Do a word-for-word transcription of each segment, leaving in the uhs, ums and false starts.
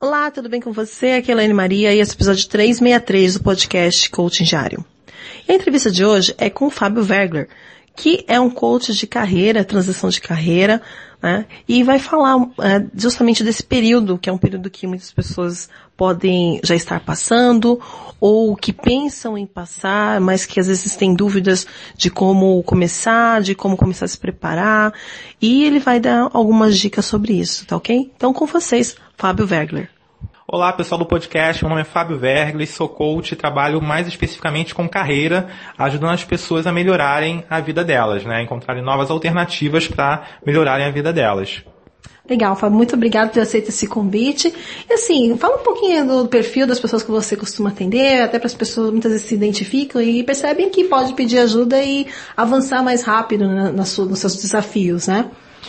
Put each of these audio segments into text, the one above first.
Olá, tudo bem com você? Aqui é a Elaine Maria e esse é o episódio trezentos e sessenta e três do podcast Coaching Diário. E a entrevista de hoje é com o Fábio Vergler, que é um coach de carreira, transição de carreira, né? E vai falar é, justamente desse período, que é um período que muitas pessoas podem já estar passando, ou que pensam em passar, mas que às vezes têm dúvidas de como começar, de como começar a se preparar, e ele vai dar algumas dicas sobre isso, tá ok? Então com vocês, Fábio Vergler. Olá pessoal do podcast, meu nome é Fábio Vergler, sou coach e trabalho mais especificamente com carreira, ajudando as pessoas a melhorarem a vida delas, né? Encontrarem novas alternativas para melhorarem a vida delas. Legal, Fábio, muito obrigado por ter aceito esse convite. E assim, fala um pouquinho do perfil das pessoas que você costuma atender, até para as pessoas muitas vezes se identificam e percebem que pode pedir ajuda e avançar mais rápido na, na sua, nos seus desafios, né?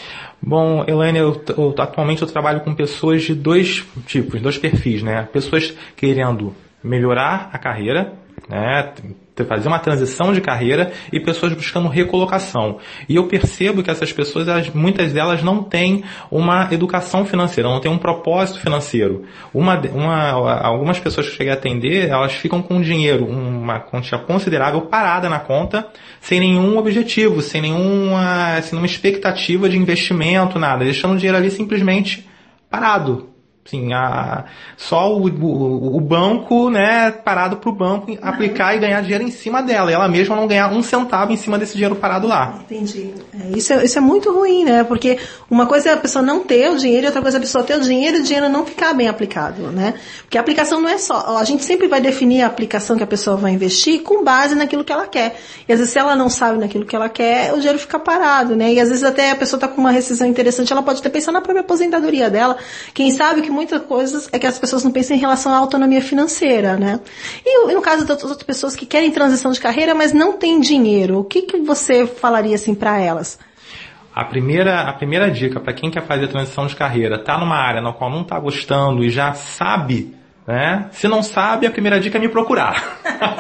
Bom, Elaine, eu, eu, atualmente eu trabalho com pessoas de dois tipos, dois perfis, né? Pessoas querendo melhorar a carreira, né? Fazer uma transição de carreira e pessoas buscando recolocação. E eu percebo que essas pessoas, elas, muitas delas não têm uma educação financeira, não têm um propósito financeiro. Uma, uma, algumas pessoas que eu cheguei a atender, elas ficam com dinheiro, uma quantia considerável parada na conta, sem nenhum objetivo, sem nenhuma, sem nenhuma expectativa de investimento, nada, deixando o dinheiro ali simplesmente parado. Sim, a, só o, o, o banco, né, parado para o banco aplicar e ganhar dinheiro em cima dela. E ela mesma não ganhar um centavo em cima desse dinheiro parado lá. Entendi. É, isso, é, isso é muito ruim, né? Porque uma coisa é a pessoa não ter o dinheiro e outra coisa é a pessoa ter o dinheiro e o dinheiro não ficar bem aplicado, né? Porque a aplicação não é só... A gente sempre vai definir a aplicação que a pessoa vai investir com base naquilo que ela quer. E às vezes se ela não sabe naquilo que ela quer, o dinheiro fica parado, né? E às vezes até a pessoa está com uma rescisão interessante, ela pode até pensar na própria aposentadoria dela. Quem sabe que muitas coisas é que as pessoas não pensam em relação à autonomia financeira, né? E no caso das outras pessoas que querem transição de carreira, mas não têm dinheiro, o que, que você falaria assim para elas? A primeira, a primeira dica para quem quer fazer transição de carreira, tá numa área na qual não está gostando e já sabe, né? Se não sabe, a primeira dica é me procurar.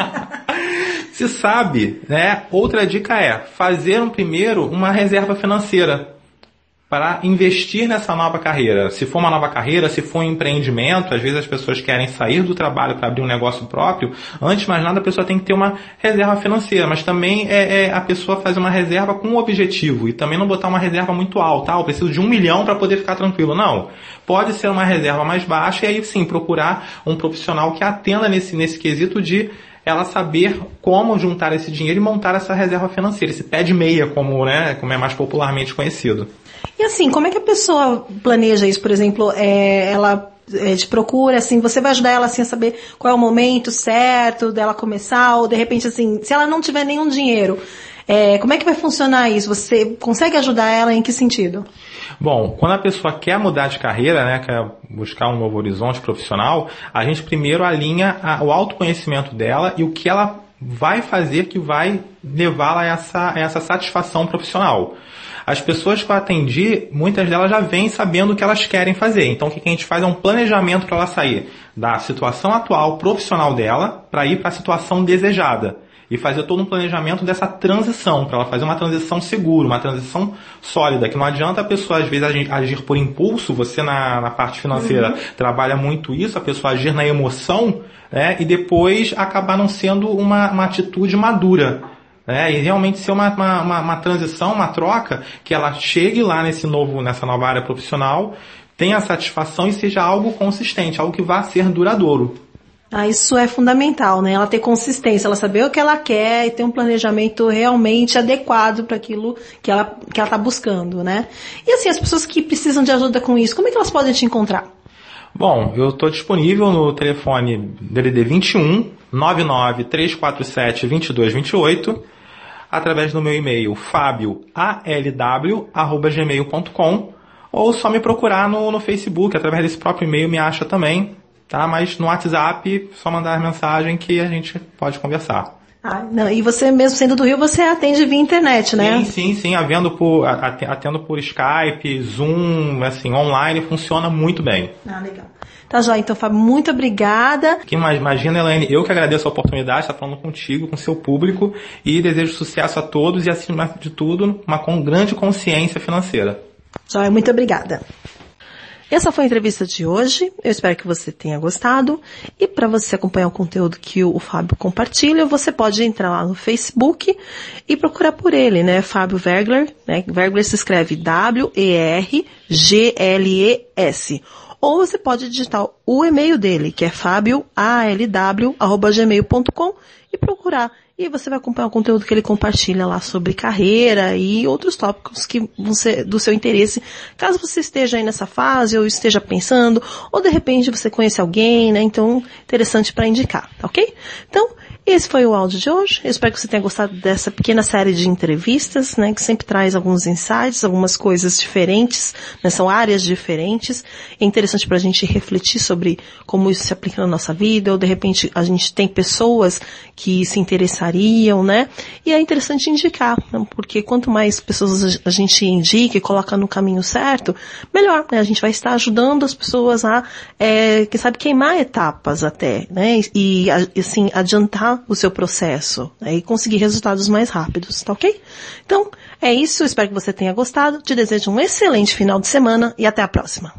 Se sabe, né? Outra dica é fazer um, primeiro uma reserva financeira para investir nessa nova carreira. Se for uma nova carreira, se for um empreendimento, às vezes as pessoas querem sair do trabalho para abrir um negócio próprio, antes de mais nada a pessoa tem que ter uma reserva financeira, mas também é, é a pessoa fazer uma reserva com um objetivo e também não botar uma reserva muito alta, ah, eu preciso de um milhão para poder ficar tranquilo. Não, pode ser uma reserva mais baixa e aí sim procurar um profissional que atenda nesse, nesse quesito de ela saber como juntar esse dinheiro e montar essa reserva financeira, esse pé de meia, como, né, como é mais popularmente conhecido. E assim, como é que a pessoa planeja isso? Por exemplo, é, ela é, te procura, assim, você vai ajudar ela assim, a saber qual é o momento certo dela começar, ou de repente, assim, se ela não tiver nenhum dinheiro, é, como é que vai funcionar isso? Você consegue ajudar ela em que sentido? Bom, quando a pessoa quer mudar de carreira, né, quer buscar um novo horizonte profissional, a gente primeiro alinha a, o autoconhecimento dela e o que ela vai fazer que vai levá-la a essa, a essa satisfação profissional. As pessoas que eu atendi, muitas delas já vêm sabendo o que elas querem fazer. Então o que a gente faz é um planejamento para ela sair da situação atual profissional dela para ir para a situação desejada. E fazer todo um planejamento dessa transição, para ela fazer uma transição segura, uma transição sólida, que não adianta a pessoa às vezes agir, agir por impulso, você na, na parte financeira uhum. trabalha muito isso, a pessoa agir na emoção, né, e depois acabar não sendo uma, uma atitude madura. É, e realmente ser uma, uma, uma transição, uma troca, que ela chegue lá nesse novo, nessa nova área profissional, tenha satisfação e seja algo consistente, algo que vá ser duradouro. Ah, isso é fundamental, né? Ela ter consistência, ela saber o que ela quer e ter um planejamento realmente adequado para aquilo que ela que ela está buscando, né? E assim, as pessoas que precisam de ajuda com isso, como é que elas podem te encontrar? Bom, eu estou disponível no telefone D D D vinte e um, nove nove três quatro sete, dois dois dois oito, através do meu e-mail fabio a l w arroba gmail ponto com, ou só me procurar no, no Facebook, através desse próprio e-mail me acha também, tá? Mas no WhatsApp, só mandar mensagem que a gente pode conversar. Ah, não, e você mesmo sendo do Rio, você atende via internet, né? Sim, sim, sim, atendo por, atendo por Skype, Zoom, assim, online, funciona muito bem. Ah, legal. Tá joia, então, Fábio, muito obrigada. Que imagina, Elaine, eu que agradeço a oportunidade de estar falando contigo, com o seu público, e desejo sucesso a todos e, acima de tudo, uma com grande consciência financeira. Joia, muito obrigada. Essa foi a entrevista de hoje. Eu espero que você tenha gostado. E para você acompanhar o conteúdo que o Fábio compartilha, você pode entrar lá no Facebook e procurar por ele, né? Fábio Vergler, né? Vergler se escreve W E R G L E S. Ou você pode digitar o e-mail dele, que é fabio a l w arroba gmail ponto com, e procurar. E você vai acompanhar o conteúdo que ele compartilha lá sobre carreira e outros tópicos que vão ser do seu interesse, caso você esteja aí nessa fase, ou esteja pensando, ou de repente você conhece alguém, né? Então, interessante para indicar, tá ok? Então, esse foi o áudio de hoje. Eu espero que você tenha gostado dessa pequena série de entrevistas, né? Que sempre traz alguns insights, algumas coisas diferentes, né? São áreas diferentes. É interessante para a gente refletir sobre como isso se aplica na nossa vida, ou de repente a gente tem pessoas que se interessariam, né? E é interessante indicar, né? Porque quanto mais pessoas a gente indica e coloca no caminho certo, melhor, né? A gente vai estar ajudando as pessoas a, é, quem sabe, queimar etapas até, né? E, assim, adiantar o seu processo, né, e conseguir resultados mais rápidos, tá ok? Então, é isso, espero que você tenha gostado, te desejo um excelente final de semana e até a próxima.